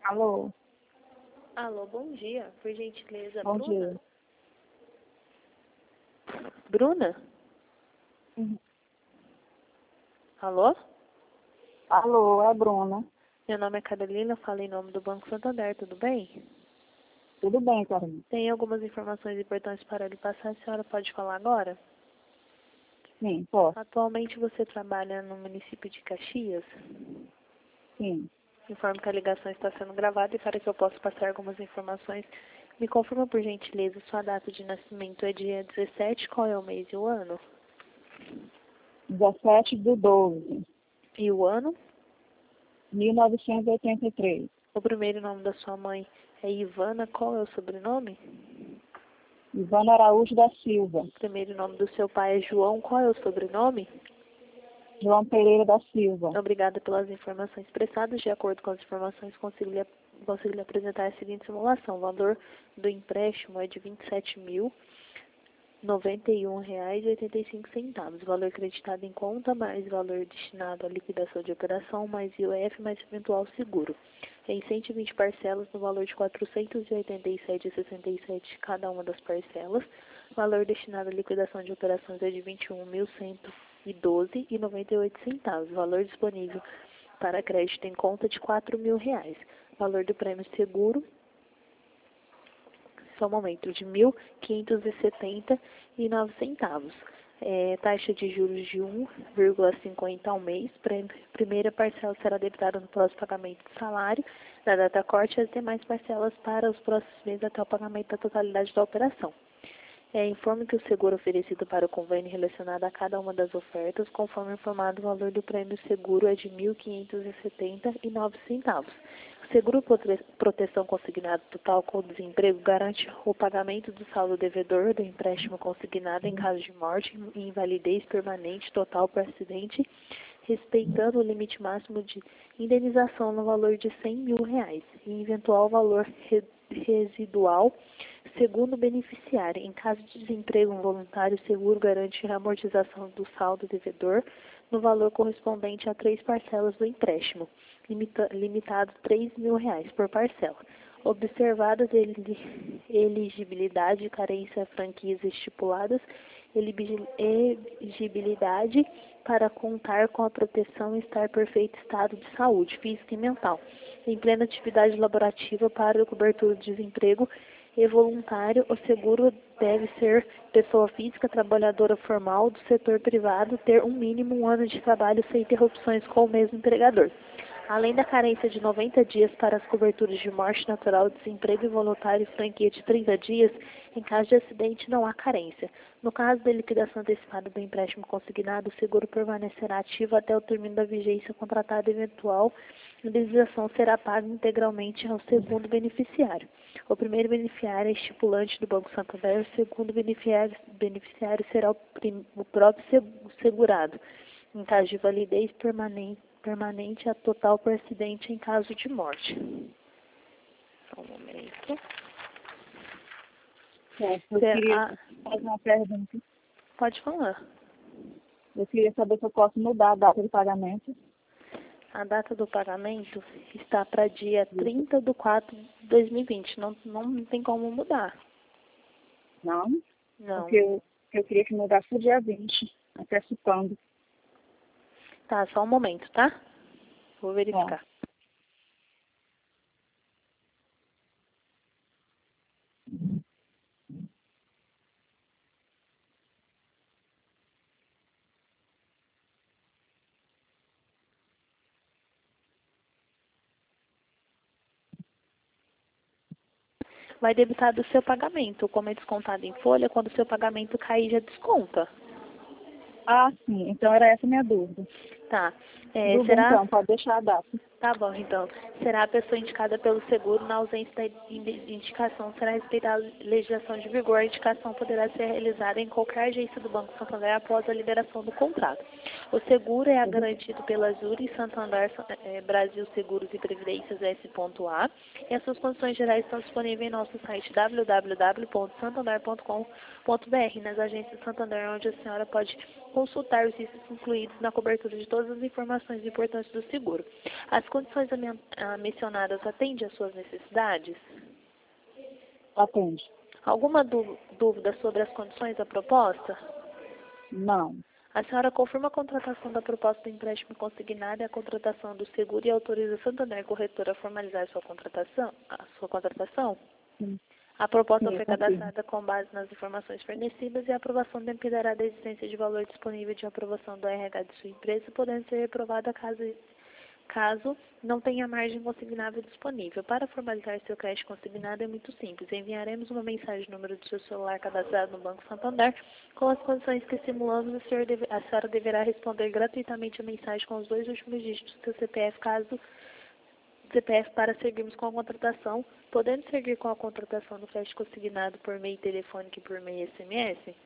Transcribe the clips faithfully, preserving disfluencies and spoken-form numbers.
Alô, Alô, bom dia. Por gentileza, bom Bruna? dia. Bruna? Uhum. Alô? Alô, é a Bruna. Meu nome é Carolina, eu falo em nome do Banco Santander, tudo bem? Tudo bem, Carolina? Tem algumas informações importantes para lhe passar, a senhora pode falar agora? Sim, posso. Atualmente você trabalha no município de Caxias? Sim. Informo que a ligação está sendo gravada e para que eu possa passar algumas informações, me confirma por gentileza, sua data de nascimento é dia dezessete, qual é o mês e o ano? dezessete do doze, E o ano? mil novecentos e oitenta e três. O primeiro nome da sua mãe é Ivana, qual é o sobrenome? Ivana Araújo da Silva. O primeiro nome do seu pai é João, qual é o sobrenome? João Pereira da Silva. Obrigada pelas informações prestadas. De acordo com as informações, consigo lhe, consigo lhe apresentar a seguinte simulação. O valor do empréstimo é de vinte e sete mil noventa e um reais e oitenta e cinco centavos. Valor acreditado em conta, mais valor destinado à liquidação de operação, mais I O F, mais eventual seguro. Em cento e vinte parcelas no valor de quatrocentos e oitenta e sete reais e sessenta e sete centavos cada uma das parcelas. Valor destinado à liquidação de operações é de vinte e um mil cento e doze reais e noventa e oito centavos. Valor disponível para crédito em conta de quatro mil reais. Valor do prêmio seguro, só um momento, de mil quinhentos e setenta e nove centavos. É, taxa de juros de um vírgula cinquenta ao mês. Pre- Primeira parcela será debitada no próximo pagamento do salário, da data corte, e as demais parcelas para os próximos meses até o pagamento da totalidade da operação. É, informe que o seguro oferecido para o convênio relacionado a cada uma das ofertas, conforme informado, o valor do prêmio seguro é de mil quinhentos e setenta e nove centavos. O seguro prote- proteção consignado total com desemprego garante o pagamento do saldo devedor do empréstimo consignado em caso de morte e invalidez permanente total por acidente, respeitando o limite máximo de indenização no valor de cem mil reais e eventual valor re- residual segundo o beneficiário. Em caso de desemprego involuntário, o seguro garante a amortização do saldo devedor no valor correspondente a três parcelas do empréstimo, limita, limitado a três mil reais por parcela. Observadas eli- elegibilidade e carência franquias estipuladas, eligi- elegibilidade para contar com a proteção e estar em perfeito estado de saúde física e mental, em plena atividade laborativa para a cobertura de desemprego e voluntário. O seguro deve ser pessoa física, trabalhadora formal do setor privado, ter um mínimo um ano de trabalho sem interrupções com o mesmo empregador. Além da carência de noventa dias para as coberturas de morte natural, desemprego involuntário e franquia de trinta dias, em caso de acidente não há carência. No caso da liquidação antecipada do empréstimo consignado, o seguro permanecerá ativo até o término da vigência contratada. Eventual indenização será paga integralmente ao segundo beneficiário. O primeiro beneficiário é estipulante do Banco Santander, o segundo beneficiário, beneficiário será o, prim, o próprio segurado, em caso de validez permanente, permanente a total por acidente em caso de morte. Só um momento. É, eu Cê- queria ah, fazer uma pergunta. pode falar. Eu queria saber se eu posso mudar a data de pagamento. A data do pagamento está para dia trinta de quatro de dois mil e vinte. Não, não tem como mudar. Não? Não. Porque eu, eu queria que mudasse o dia vinte, antecipando. Tá, só um momento, tá? Vou Tá. verificar. Vai debitar do seu pagamento. Como é descontado em folha, quando o seu pagamento cair, já desconta. Ah, sim. Então era essa a minha dúvida. Tá. É, Tudo bem, será? então. Pode deixar a data. Tá bom, então. Será a pessoa indicada pelo seguro. Na ausência da indi- indicação, será respeitada a legislação de vigor. A indicação poderá ser realizada em qualquer agência do Banco Santander após a liberação do contrato. O seguro é Tudo. garantido pela Zuri Santander eh, Brasil Seguros e Previdências S A e as suas condições gerais estão disponíveis em nosso site w w w ponto santander ponto com ponto b r, nas agências Santander, onde a senhora pode consultar os riscos incluídos na cobertura de todas as informações importantes do seguro. As condições mencionadas atendem às suas necessidades? Atende. Alguma dúvida sobre as condições da proposta? Não. A senhora confirma a contratação da proposta do empréstimo consignado e a contratação do seguro e autoriza a Santander Corretora a formalizar a sua contratação? A sua contratação? Sim. A proposta Sim, foi confirmo. cadastrada com base nas informações fornecidas e a aprovação dependerá da existência de valor disponível de aprovação do R H de sua empresa, podendo ser reprovada caso, caso não tenha margem consignável disponível. Para formalizar seu crédito consignado é muito simples. Enviaremos uma mensagem no número do seu celular cadastrado no Banco Santander com as condições que simulamos. A senhora, deve, a senhora deverá responder gratuitamente a mensagem com os dois últimos dígitos do seu C P F, caso C P F para seguirmos com a contratação, podendo seguir com a contratação do crédito consignado por meio telefônico e por meio S M S?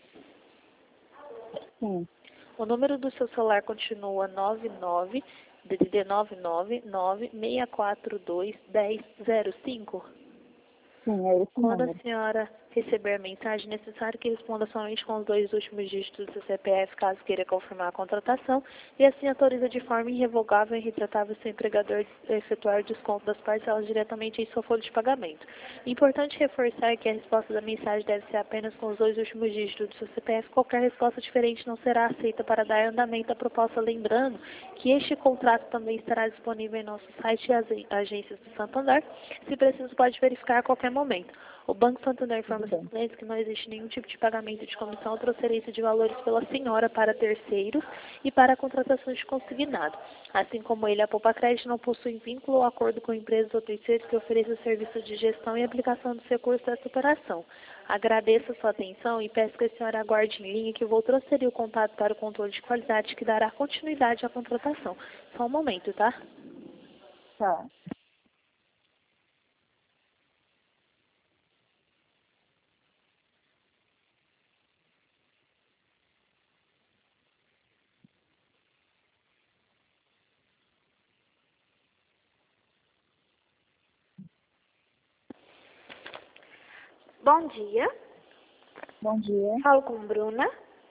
Sim. O número do seu celular continua nove nove, D D D nove nove nove, seis quatro dois, um zero zero cinco? Sim, é esse Quando a número. senhora receber a mensagem, é necessário que responda somente com os dois últimos dígitos do seu C P F, caso queira confirmar a contratação, e assim autoriza de forma irrevogável e retratável seu empregador a efetuar o desconto das parcelas diretamente em sua folha de pagamento. Importante reforçar que a resposta da mensagem deve ser apenas com os dois últimos dígitos do seu C P F. Qualquer resposta diferente não será aceita para dar andamento à proposta, lembrando que este contrato também estará disponível em nosso site e as agências do Santander. Se preciso, pode verificar a qualquer momento. O Banco Santander informa seus clientes que não existe nenhum tipo de pagamento de comissão ou transferência de valores pela senhora para terceiros e para contratações de consignado. Assim como ele, a Poupa Crédito não possui vínculo ou acordo com empresas ou terceiros que ofereçam serviços de gestão e aplicação dos recursos dessa operação. Agradeço a sua atenção e peço que a senhora aguarde em linha que eu vou transferir o contato para o controle de qualidade que dará continuidade à contratação. Só um momento, tá? Tá. Bom dia, Bom dia. falo com Bruna.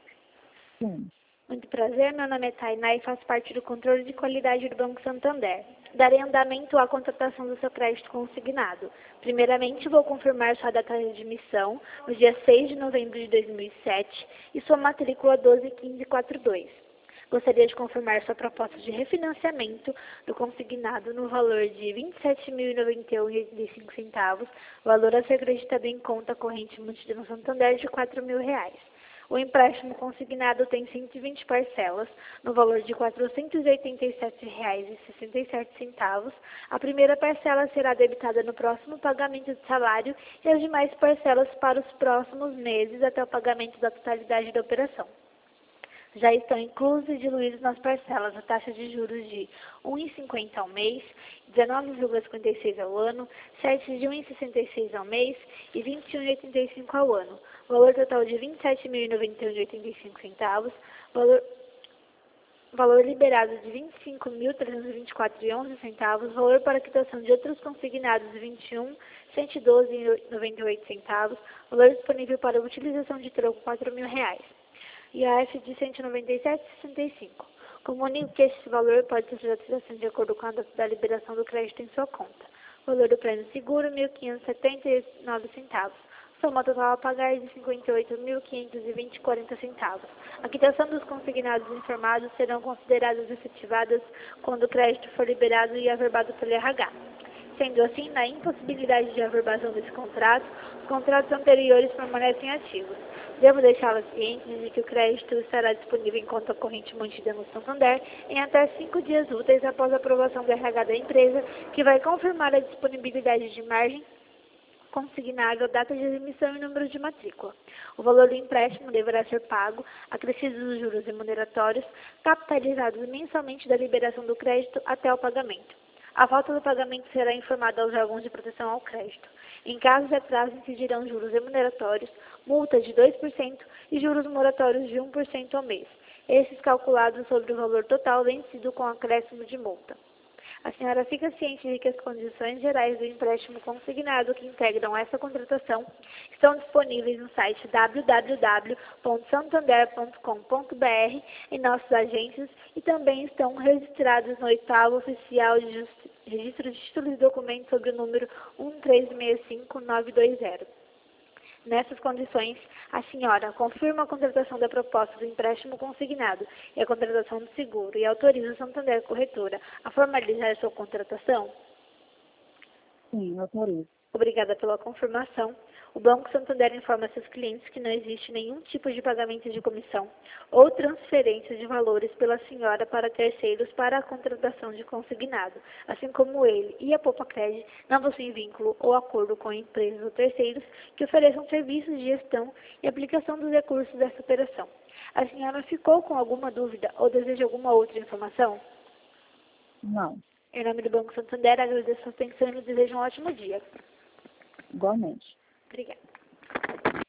Sim. Muito prazer, meu nome é Tainá e faço parte do controle de qualidade do Banco Santander. Darei andamento à contratação do seu crédito consignado. Primeiramente, vou confirmar sua data de emissão, no dia seis de novembro de dois mil e sete, e sua matrícula doze quinze quarenta e dois. Gostaria de confirmar sua proposta de refinanciamento do consignado no valor de vinte e sete mil e noventa e um reais e oitenta e cinco centavos, valor a ser acreditado em conta corrente mantida no Santander de quatro mil reais. O empréstimo consignado tem cento e vinte parcelas, no valor de quatrocentos e oitenta e sete reais e sessenta e sete centavos. A primeira parcela será debitada no próximo pagamento de salário e as demais parcelas para os próximos meses até o pagamento da totalidade da operação. Já estão inclusos e diluídos nas parcelas a taxa de juros de um vírgula cinquenta ao mês, dezenove vírgula cinquenta e seis ao ano, sete de um vírgula sessenta e seis ao mês e vinte e um vírgula oitenta e cinco ao ano. Valor total de vinte e sete mil e noventa e um reais e oitenta e cinco centavos, valor, valor liberado de vinte e cinco mil trezentos e vinte e quatro reais e onze centavos, valor para quitação de outros consignados de vinte e um, cento e doze reais e noventa e oito centavos, valor disponível para utilização de troco quatro mil reais. I A F de cento e noventa e sete reais e sessenta e cinco. Comunico que este valor pode sofrer atualização de acordo com a data da liberação do crédito em sua conta. Valor do prêmio seguro, mil quinhentos e setenta e nove centavos. Soma total a pagar de cinquenta e oito mil quinhentos e vinte reais e quarenta centavos. A quitação dos consignados informados serão consideradas efetivadas quando o crédito for liberado e averbado pelo R H. Sendo assim, na impossibilidade de averbação desse contrato, os contratos anteriores permanecem ativos. Devo deixá-las cientes de que o crédito estará disponível em conta corrente mantida no Santander em até cinco dias úteis após a aprovação do R H da empresa, que vai confirmar a disponibilidade de margem consignável, data de emissão e número de matrícula. O valor do empréstimo deverá ser pago, acrescidos os juros remuneratórios, capitalizados mensalmente da liberação do crédito até o pagamento. A falta do pagamento será informada aos órgãos de proteção ao crédito. Em caso de atraso, incidirão juros remuneratórios, multa de dois por cento e juros moratórios de um por cento ao mês, esses calculados sobre o valor total vencido com acréscimo de multa. A senhora fica ciente de que as condições gerais do empréstimo consignado que integram essa contratação estão disponíveis no site w w w ponto santander ponto com ponto b r em nossos agentes e também estão registrados no oitavo Oficial de Justi- Registro de Títulos e Documentos sobre o número um três seis cinco nove dois zero. Nessas condições, a senhora confirma a contratação da proposta do empréstimo consignado e a contratação do seguro e autoriza o Santander Corretora a formalizar a sua contratação? Sim, autorizo. Obrigada pela confirmação. O Banco Santander informa seus clientes que não existe nenhum tipo de pagamento de comissão ou transferência de valores pela senhora para terceiros para a contratação de consignado, assim como ele e a Popacred não possuem vínculo ou acordo com empresas ou terceiros que ofereçam serviços de gestão e aplicação dos recursos dessa operação. A senhora ficou com alguma dúvida ou deseja alguma outra informação? Não, Em nome do Banco Santander, agradeço a sua atenção e lhe desejo um ótimo dia. igualmente. Obrigada.